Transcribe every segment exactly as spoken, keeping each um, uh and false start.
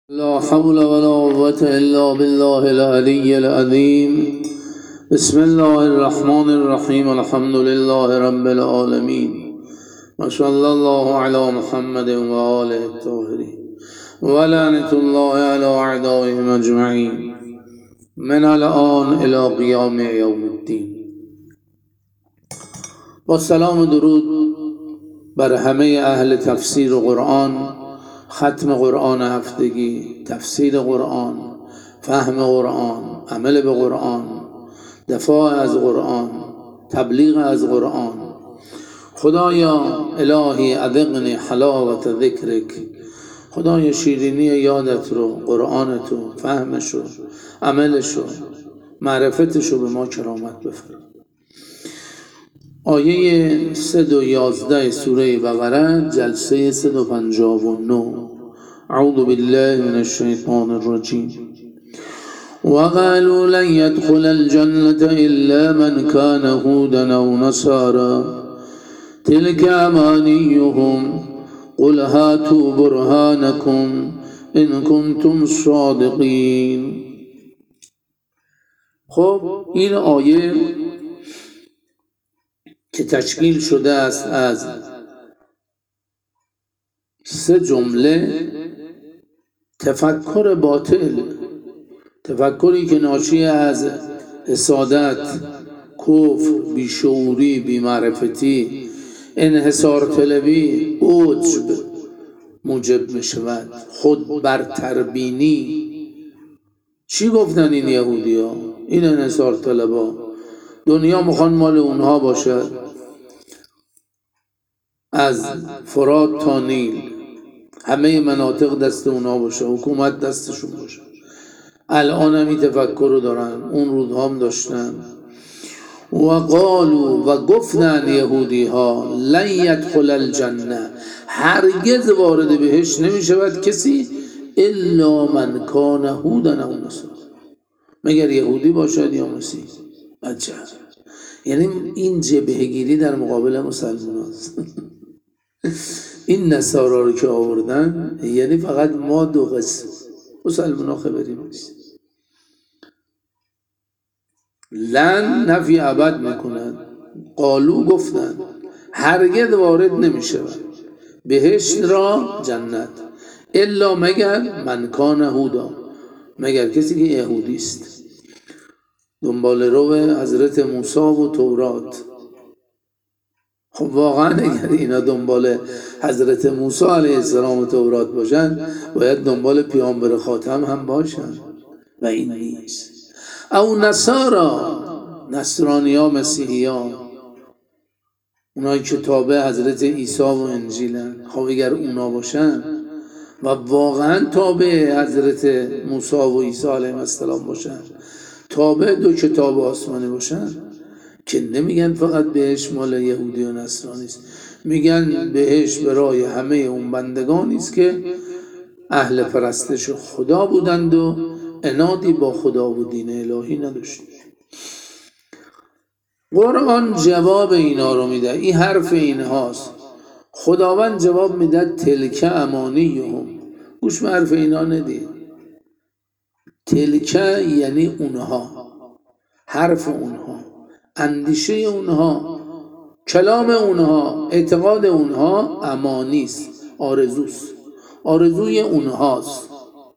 لا حول ولا قوة إلا بالله العلي العظيم. بسم الله الرحمن الرحيم. الحمد لله رب العالمين، وصلى الله على محمد وآله الطاهرين، ولعنة الله على أعدائهم أجمعين من الآن إلى قيام يوم الدين. با سلام و درود بر همه اهل تفسیر قرآن، ختم قرآن هفتگی، تفسیر قرآن، فهم قرآن، عمل به قرآن، دفاع از قرآن، تبلیغ از قرآن. خدایا الهی اذقنی حلاوت ذکرک، خدایا شیرینی یادت رو، قرآنت رو، فهمش رو، عملش رو، معرفتش رو به ما کرامت بفرما. آیه صد و یازده سوره بقره، جلسه صد و پنجاه و نه. اعوذ بالله من الشیطان الرجیم. وقالوا لن يدخل الجنة إلا من كان هودا أو نصارى تلك أمانيهم قل هاتوا برهانكم إن كنتم صادقين. خب این آیه که تشکیل شده است از سه جمله تفکر باطل، تفکری که ناشی از حسادت، کفر، بیشعوری، بیمعرفتی، انحصار طلبی، عجب موجب می شود، خود برتربینی. چی گفتن این یهودی ها؟ این انحصار طلبا دنیا میخوان مال اونها باشه، از فرات تا نیل همه مناطق دست اونها باشه، حکومت دستشون باشه. الان هم این تفکر رو دارن، اون روزها هم داشتن. و قالوا، و گفتن یهودی ها، لن یدخل الجنه، هرگز وارد بهش نمی شود کسی الا من کان هودا او نصارا، مگر یهودی باشد یا مسیح. عجب. یعنی این جبهه‌گیری در مقابل مسلمان است. این نصارا رو که آوردن یعنی فقط ما دو قسم، مسلمان ها خبری نیست. لن نفی ابد میکنن، قالو گفتن هرگز وارد نمیشود بهشت را، جنت، الا مگر من کان هودا، مگر کسی که یهودی است، دنبال رو حضرت موسی و تورات. خب واقعا اگر اینا دنبال حضرت موسی علیه السلام و تورات باشن، باید دنبال پیامبر خاتم هم باشن و این نیست. او نصارا، نصرانی ها، مسیحی ها، اونایی که تابع حضرت عیسی و انجیلن. خب اگر اونا باشن و واقعا تابع حضرت موسی و عیسی علیه السلام باشن، تابع دو کتاب آسمانی باشن، که نمیگن فقط بهش مال یهودی و نصرانی است، میگن بهش برای همه اون بندگانی است که اهل پرستش خدا بودند و عنادی با خدا و دین الهی نداشتند. قرآن جواب اینا رو میده، این حرف اینهاست. خداوند جواب میده تلک امانیهم، گوش به حرف اینا ندید. تلک یعنی اونها، حرف اونها، اندیشه اونها، کلام اونها، اعتقاد اونها امانیست، آرزوست، آرزوی اونهاست.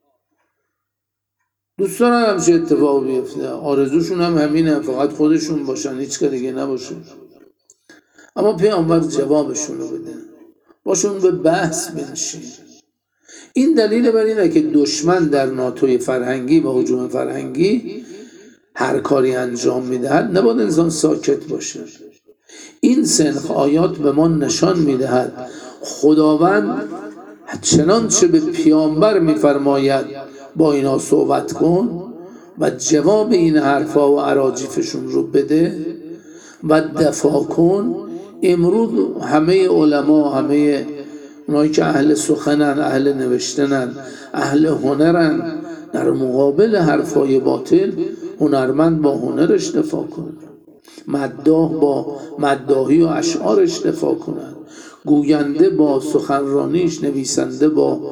دوست دارن همچه اتفاق بیفته، آرزوشون هم همینه، فقط خودشون باشن، هیچ که دیگه نباشه. اما پیامبر جوابشون رو بده، باشون به بحث بنشین. این دلیل بر اینه که دشمن در ناتوی فرهنگی و هجوم فرهنگی هر کاری انجام میدهد نباید انسان ساکت باشه. این سنخ آیات به ما نشان میدهد خداوند چنانچه به پیامبر میفرماید با اینا صحبت کن و جواب این حرفا و اراجیفشون رو بده و دفاع کن. امروز همه علما، همه اونایی که اهل سخنن، اهل نوشتنن، اهل هنرن، در مقابل حرفای باطل هنرمند با هنرش دفاع کنن، مداح با مداحی و اشعارش دفاع کنن، گوینده با سخنرانیش، نویسنده با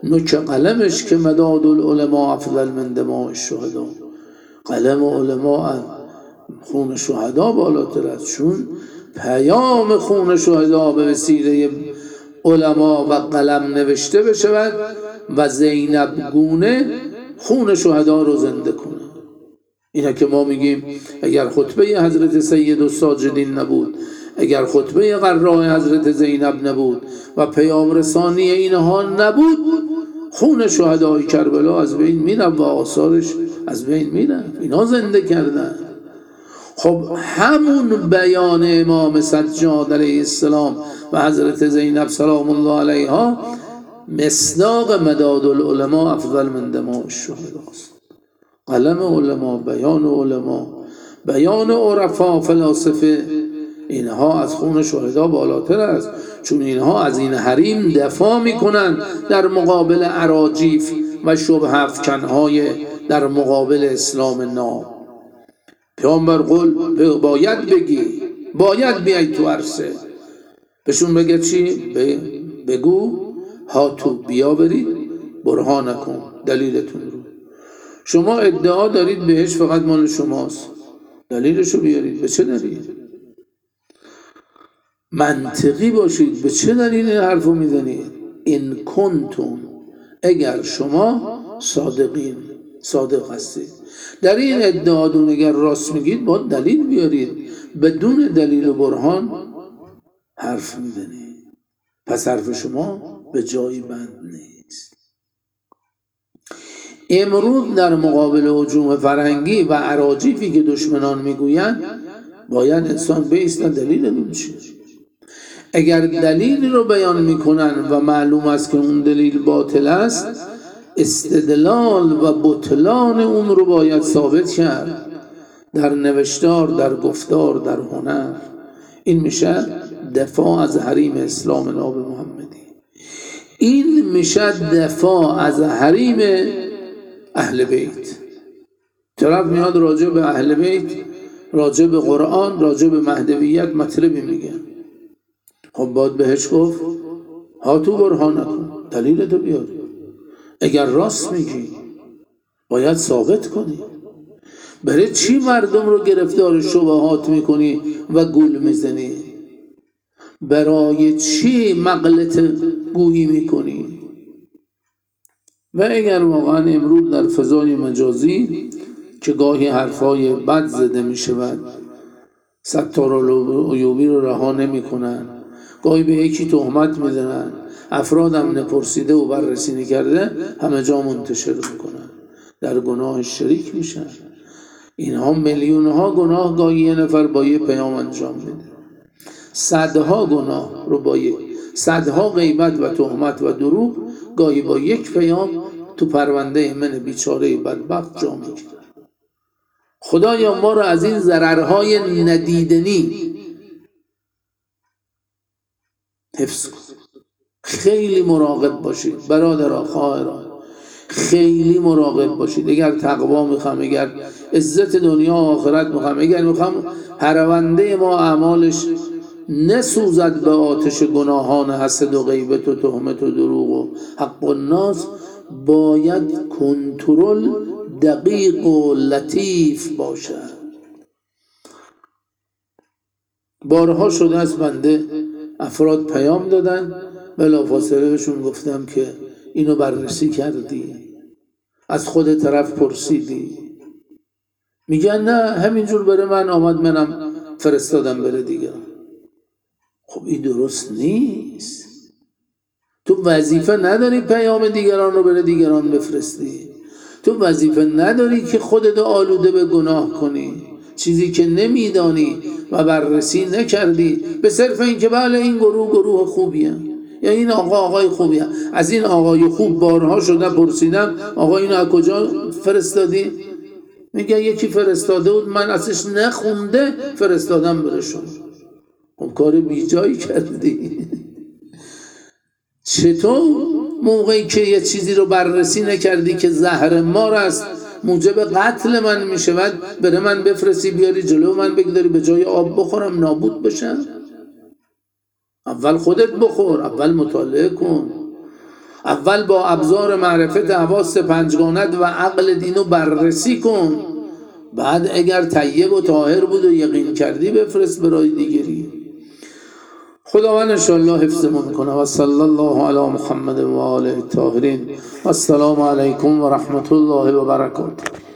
نوک قلمش که مداد العلماء افضل من دماء الشهدا، قلم علماء خون شهدا بالاتر است، چون پیام خون شهدا به وسیله علما و قلم نوشته بشود و زینب گونه خون شهدا رو زنده کنه. اینا که ما میگیم اگر خطبه حضرت سید الساجدین نبود، اگر خطبه قراء حضرت زینب نبود و پیام رسانی اینها نبود، خون شهدای کربلا از بین میره و آثارش از بین میره. اینا زنده کردن. خب همون بیان امام سجاد علیه السلام و حضرت زینب سلام الله علیها مصداق مداد العلماء افضل من دماء الشهدا است. قلم علما، بیان علما، بیان عرفا، فلاسفه، اینها از خون شهدا بالاتر است، چون اینها از این حریم دفاع میکنن در مقابل اراجیف و شبه افکنهای در مقابل اسلام ناب. پیامبر قول باید بگی، باید بیای تو عرصه، بهشون بگه چی؟ بگو هاتو بیا برید برهان کن دلیلتون رو. شما ادعا دارید بهش فقط مال شماست، دلیلشو بیارید. به چه دلیل؟ منطقی باشید. به چه دلیل این حرفو میزنید؟ این کنتم، اگر شما صادقین، صادق هستید در این ادعاتون، اگر راست میگید باید دلیل بیارید. بدون دلیل و برهان حرف میزنید، پس حرف شما به جایی بند نیست. امروز در مقابل هجوم فرهنگی و اراجیفی که دشمنان میگویند باید انسان بایستد دلیل اون چیه. اگر دلیلی رو بیان میکنن و معلوم است که اون دلیل باطل است، استدلال و بطلان اون رو باید ثابت کرد در نوشتار، در گفتار، در هنر. این میشه دفاع از حریم اسلام ناب محمدی. این میشه دفاع از حریم اهل بیت. طرف میاد راجع به اهل بیت، راجع به قرآن، راجع به مهدویت مطلبی میگه. خب باید بهش گفت هاتو برهان کن، دلیلتو بیار. اگر راست میگی باید ثابت کنی. برای چی مردم رو گرفتار شبهات میکنی و گول میزنی؟ برای چی مغلط گویی میکنی؟ و اگر واقعا امروز در فضای مجازی که گاهی حرفای بد زده میشود، ستارالعیوبی رو رها نمیکنن، گاهی به یکی تهمت میزنن، افراد هم نپرسیده و بررسی نکرده همه جا منتشر میکنن، در گناه شریک میشن. اینها میلیون ها گناه گاهی یه نفر با یه پیام انجام میده، صدها گناه رو با یک صدها غیبت و تهمت و دروغ گاهی با یک پیام تو پرونده من بیچاره بدبخت جا میگیره. خدایا ما رو از این ضررهای ندیدنی حفظ کن. خیلی مراقب باشید برادرها، خواهران، خیلی مراقب باشید. اگر تقوا میخوام، اگر عزت دنیا و آخرت میخوام، اگر میخوام پرونده ما اعمالش نسوزد به آتش گناهان حسد و غیبت و تهمت و دروغ و حق الناس، باید کنترل دقیق و لطیف باشد. بارها شده است بنده افراد پیام دادن، بلافاصله بهشون گفتم که اینو بررسی کردی؟ از خود طرف پرسیدی؟ میگن نه همینجور بره من آمد منم فرستادم بره دیگه. خب این درست نیست. تو وظیفه نداری پیام دیگران رو بره دیگران بفرستی. تو وظیفه نداری که خودت آلوده به گناه کنی، چیزی که نمیدانی و بررسی نکردی به صرف این که بله این گروه گروه خوبیه یا این آقا آقای خوبیه. از این آقای خوب بارها شده پرسیدم آقا اینو از کجا فرستادی؟ میگه یکی فرستاده بود من ازش نخونده فرستادم بره شما. خب کار بیجایی کردی. چطور موقعی که یه چیزی رو بررسی نکردی که زهر مار است، موجب قتل من میشود، بره من بفرستی بیاری جلو من بگذاری به جای آب بخورم نابود بشم؟ اول خودت بخور، اول مطالعه کن. اول با ابزار معرفت حواس پنجگانت و عقل دینو بررسی کن، بعد اگر طیب و طاهر بود و یقین کردی بفرست برای دیگری. خداوند انشاءالله حفظمون کنه. و صلی الله علی محمد و آله الطاهرین. و السلام علیکم و رحمت الله و برکاته.